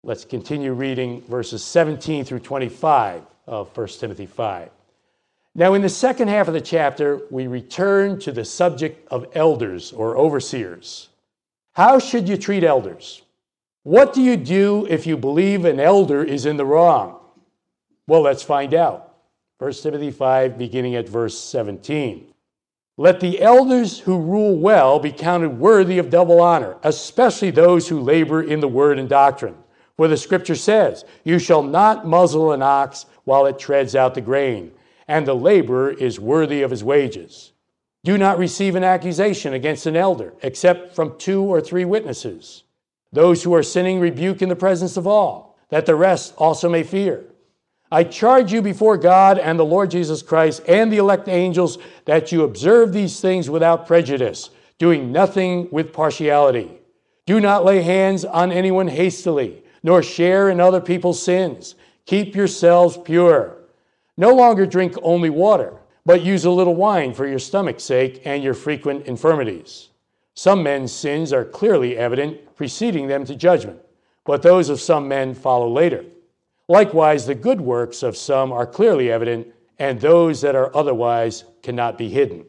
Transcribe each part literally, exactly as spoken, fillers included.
Let's continue reading verses seventeen through twenty-five of First Timothy five. Now, in the second half of the chapter, we return to the subject of elders or overseers. How should you treat elders? What do you do if you believe an elder is in the wrong? Well, let's find out. First Timothy five, beginning at verse seventeen. Let the elders who rule well be counted worthy of double honor, especially those who labor in the word and doctrine. For the scripture says, you shall not muzzle an ox while it treads out the grain, and the laborer is worthy of his wages. Do not receive an accusation against an elder, except from two or three witnesses. Those who are sinning rebuke in the presence of all, that the rest also may fear. I charge you before God and the Lord Jesus Christ and the elect angels that you observe these things without prejudice, doing nothing with partiality. Do not lay hands on anyone hastily, nor share in other people's sins. Keep yourselves pure. No longer drink only water, but use a little wine for your stomach's sake and your frequent infirmities. Some men's sins are clearly evident, preceding them to judgment, but those of some men follow later. Likewise, the good works of some are clearly evident, and those that are otherwise cannot be hidden.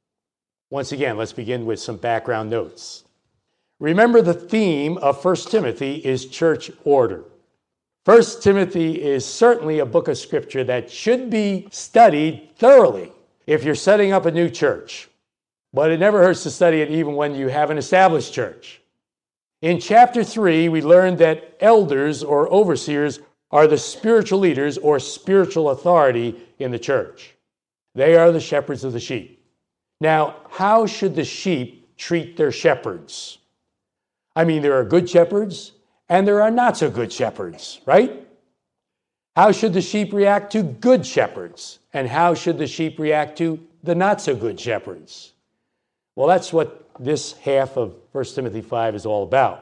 Once again, let's begin with some background notes. Remember, the theme of First Timothy is church order. First Timothy is certainly a book of scripture that should be studied thoroughly if you're setting up a new church. But it never hurts to study it even when you have an established church. In chapter three, we learned that elders or overseers are the spiritual leaders or spiritual authority in the church. They are the shepherds of the sheep. Now, how should the sheep treat their shepherds? I mean, there are good shepherds and there are not so good shepherds, right? How should the sheep react to good shepherds? And how should the sheep react to the not so good shepherds? Well, that's what this half of First Timothy five is all about.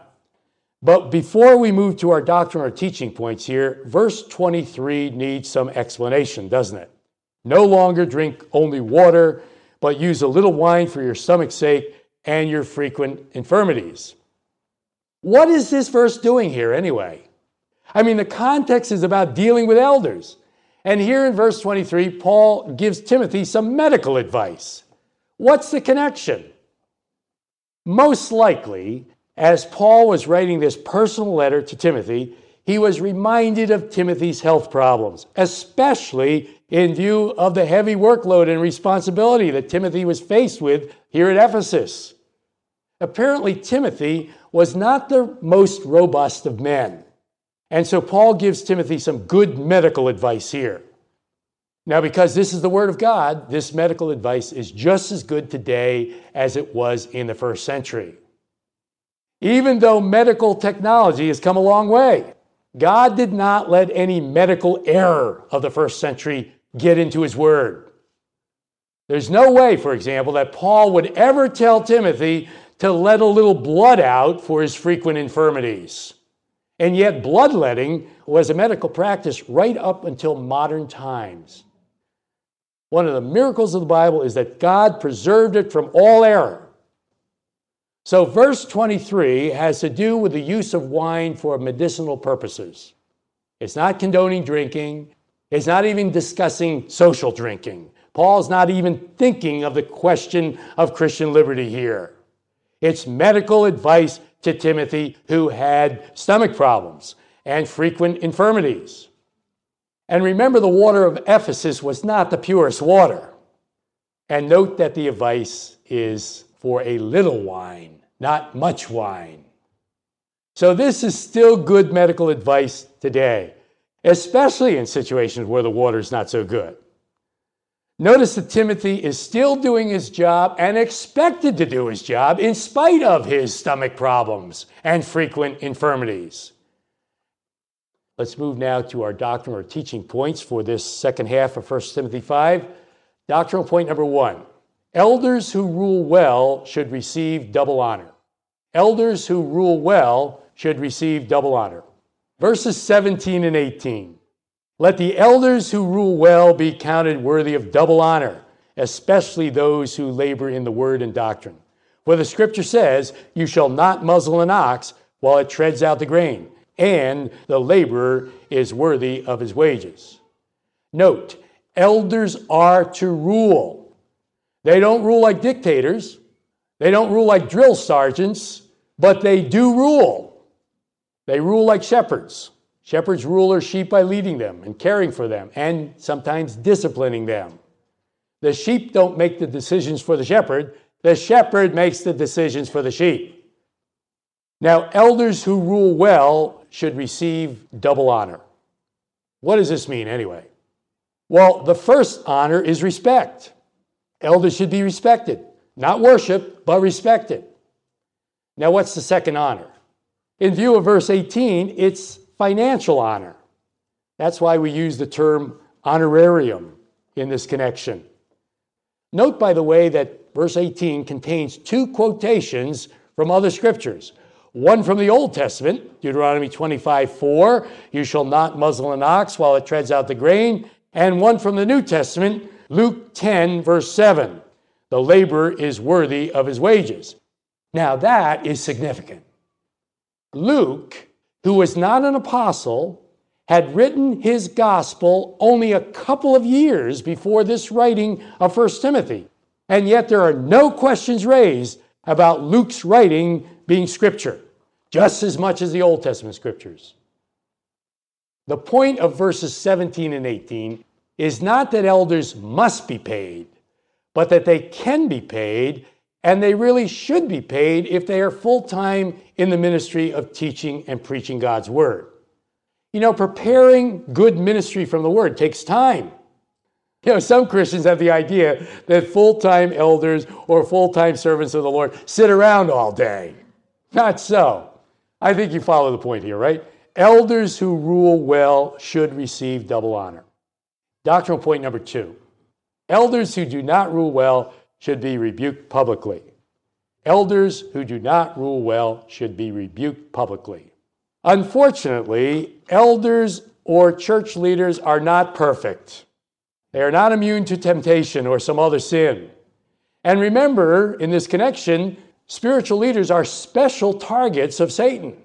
But before we move to our doctrinal teaching points here, verse twenty-three needs some explanation, doesn't it? No longer drink only water, but use a little wine for your stomach's sake and your frequent infirmities. What is this verse doing here anyway? I mean, the context is about dealing with elders. And here in verse twenty-three, Paul gives Timothy some medical advice. What's the connection? Most likely, as Paul was writing this personal letter to Timothy, he was reminded of Timothy's health problems, especially in view of the heavy workload and responsibility that Timothy was faced with here at Ephesus. Apparently, Timothy was not the most robust of men. And so Paul gives Timothy some good medical advice here. Now, because this is the Word of God, this medical advice is just as good today as it was in the first century. Even though medical technology has come a long way, God did not let any medical error of the first century get into His Word. There's no way, for example, that Paul would ever tell Timothy to let a little blood out for his frequent infirmities. And yet bloodletting was a medical practice right up until modern times. One of the miracles of the Bible is that God preserved it from all error. So verse twenty-three has to do with the use of wine for medicinal purposes. It's not condoning drinking. It's not even discussing social drinking. Paul's not even thinking of the question of Christian liberty here. It's medical advice to Timothy, who had stomach problems and frequent infirmities. And remember, the water of Ephesus was not the purest water. And note that the advice is for a little wine, not much wine. So this is still good medical advice today, especially in situations where the water is not so good. Notice that Timothy is still doing his job and expected to do his job in spite of his stomach problems and frequent infirmities. Let's move now to our doctrinal or teaching points for this second half of First Timothy five. Doctrinal point number one, elders who rule well should receive double honor. Elders who rule well should receive double honor. Verses seventeen and eighteen. Let the elders who rule well be counted worthy of double honor, especially those who labor in the word and doctrine. For the scripture says, you shall not muzzle an ox while it treads out the grain, and the laborer is worthy of his wages. Note, elders are to rule. They don't rule like dictators. They don't rule like drill sergeants, but they do rule. They rule like shepherds. Shepherds rule their sheep by leading them and caring for them and sometimes disciplining them. The sheep don't make the decisions for the shepherd. The shepherd makes the decisions for the sheep. Now, elders who rule well should receive double honor. What does this mean anyway? Well, the first honor is respect. Elders should be respected. Not worshiped, but respected. Now, what's the second honor? In view of verse eighteen, it's financial honor. That's why we use the term honorarium in this connection. Note, by the way, that verse eighteen contains two quotations from other scriptures. One from the Old Testament, Deuteronomy twenty-five four, you shall not muzzle an ox while it treads out the grain. And one from the New Testament, Luke ten, verse seven, the laborer is worthy of his wages. Now that is significant. Luke, who was not an apostle, had written his gospel only a couple of years before this writing of First Timothy. And yet there are no questions raised about Luke's writing being scripture, just as much as the Old Testament scriptures. The point of verses seventeen and eighteen is not that elders must be paid, but that they can be paid, and they really should be paid if they are full-time in the ministry of teaching and preaching God's word. You know, preparing good ministry from the word takes time. You know, some Christians have the idea that full-time elders or full-time servants of the Lord sit around all day. Not so. I think you follow the point here, right? Elders who rule well should receive double honor. Doctrinal point number two. Elders who do not rule well should be rebuked publicly. Elders who do not rule well should be rebuked publicly. Unfortunately, elders or church leaders are not perfect. They are not immune to temptation or some other sin. And remember, in this connection, spiritual leaders are special targets of Satan.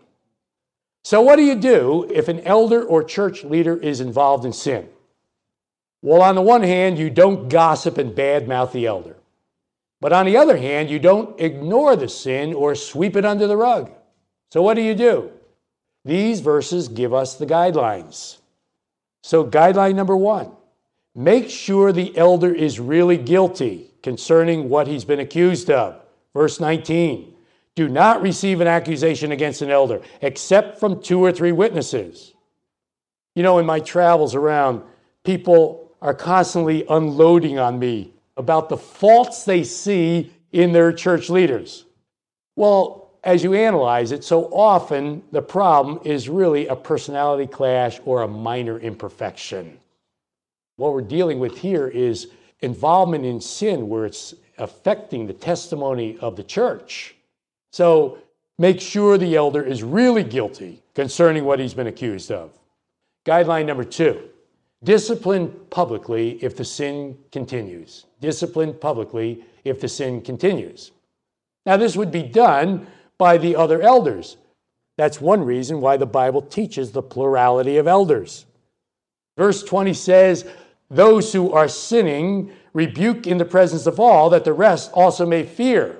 So what do you do if an elder or church leader is involved in sin? Well, on the one hand, you don't gossip and badmouth the elder. But on the other hand, you don't ignore the sin or sweep it under the rug. So what do you do? These verses give us the guidelines. So guideline number one, make sure the elder is really guilty concerning what he's been accused of. Verse nineteen, do not receive an accusation against an elder except from two or three witnesses. You know, in my travels around, people are constantly unloading on me about the faults they see in their church leaders. Well, as you analyze it, so often the problem is really a personality clash or a minor imperfection. What we're dealing with here is involvement in sin where it's affecting the testimony of the church. So make sure the elder is really guilty concerning what he's been accused of. Guideline number two, discipline publicly if the sin continues. Discipline publicly if the sin continues. Now, this would be done by the other elders. That's one reason why the Bible teaches the plurality of elders. Verse twenty says, those who are sinning rebuke in the presence of all, that the rest also may fear.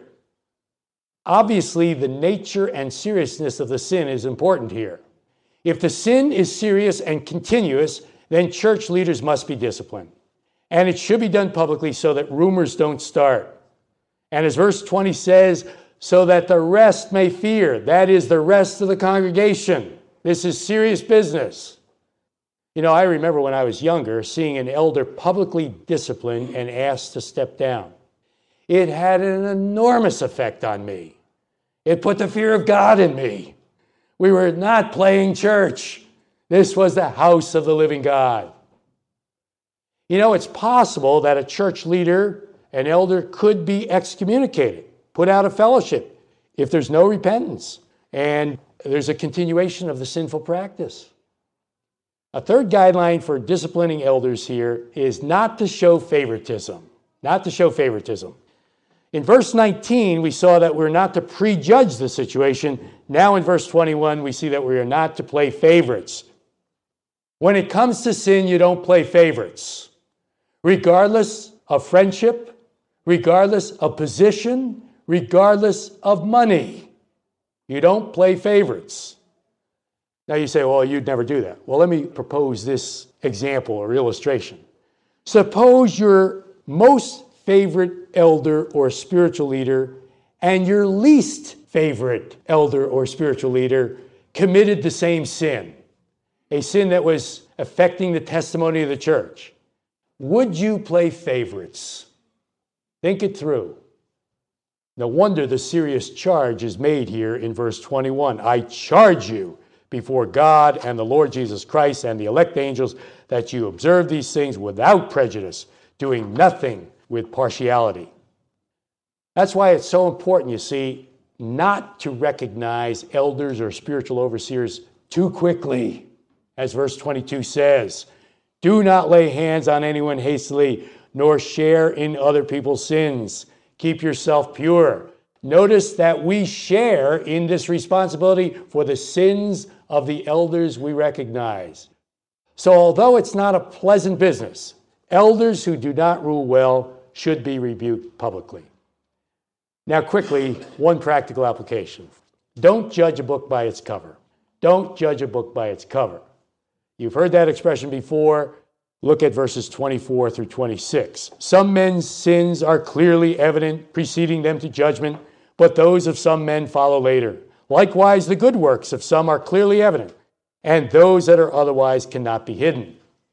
Obviously, the nature and seriousness of the sin is important here. If the sin is serious and continuous, then church leaders must be disciplined. And it should be done publicly so that rumors don't start. And as verse twenty says, so that the rest may fear. That is, the rest of the congregation. This is serious business. You know, I remember when I was younger, seeing an elder publicly disciplined and asked to step down. It had an enormous effect on me. It put the fear of God in me. We were not playing church. This was the house of the living God. You know, it's possible that a church leader, an elder, could be excommunicated, put out of fellowship, if there's no repentance and there's a continuation of the sinful practice. A third guideline for disciplining elders here is not to show favoritism. Not to show favoritism. In verse nineteen, we saw that we're not to prejudge the situation. Now in verse twenty-one, we see that we are not to play favorites. When it comes to sin, you don't play favorites. Regardless of friendship, regardless of position, regardless of money, you don't play favorites. Now you say, well, you'd never do that. Well, let me propose this example or illustration. Suppose your most favorite elder or spiritual leader and your least favorite elder or spiritual leader committed the same sin, a sin that was affecting the testimony of the church. Would you play favorites? Think it through. No wonder the serious charge is made here in verse twenty-one. I charge you before God and the Lord Jesus Christ and the elect angels that you observe these things without prejudice, doing nothing with partiality. That's why it's so important, you see, not to recognize elders or spiritual overseers too quickly. As verse twenty-two says, do not lay hands on anyone hastily, nor share in other people's sins. Keep yourself pure. Notice that we share in this responsibility for the sins of the elders we recognize. So although it's not a pleasant business, elders who do not rule well should be rebuked publicly. Now quickly, one practical application. Don't judge a book by its cover. Don't judge a book by its cover. You've heard that expression before. Look at verses twenty-four through twenty-six. Some men's sins are clearly evident, preceding them to judgment, but those of some men follow later. Likewise, the good works of some are clearly evident, and those that are otherwise cannot be hidden.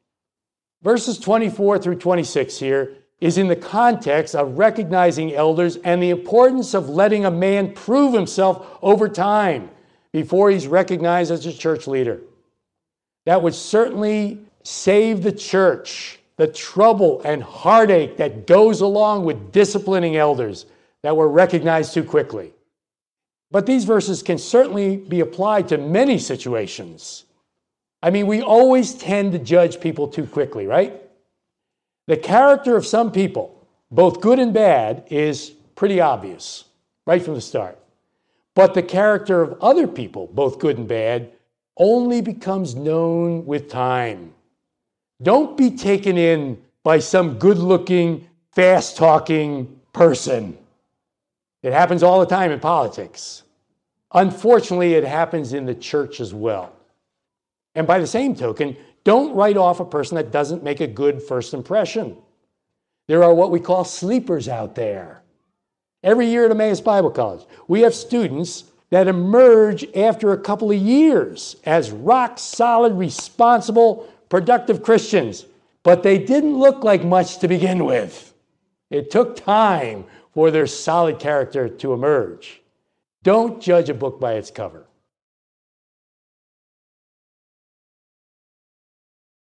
Verses twenty-four through twenty-six here is in the context of recognizing elders and the importance of letting a man prove himself over time before he's recognized as a church leader. That would certainly save the church the trouble and heartache that goes along with disciplining elders that were recognized too quickly. But these verses can certainly be applied to many situations. I mean, we always tend to judge people too quickly, right? The character of some people, both good and bad, is pretty obvious right from the start. But the character of other people, both good and bad, only becomes known with time. Don't be taken in by some good-looking, fast-talking person. It happens all the time in politics. Unfortunately, it happens in the church as well. And by the same token, don't write off a person that doesn't make a good first impression. There are what we call sleepers out there. Every year at Emmaus Bible College, we have students that emerge after a couple of years as rock-solid, responsible, productive Christians. But they didn't look like much to begin with. It took time for their solid character to emerge. Don't judge a book by its cover.